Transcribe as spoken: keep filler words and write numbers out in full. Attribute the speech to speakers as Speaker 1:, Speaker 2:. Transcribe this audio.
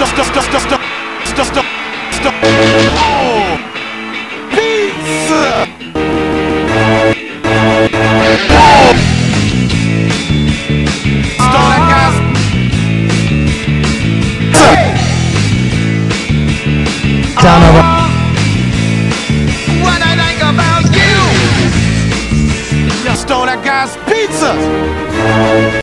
Speaker 1: stop, stop, stop, stop, stop, stop, stop. Oh, pizza. Oh. Stoner gas.
Speaker 2: Down over.
Speaker 1: What I think about you. Stoner gas pizza.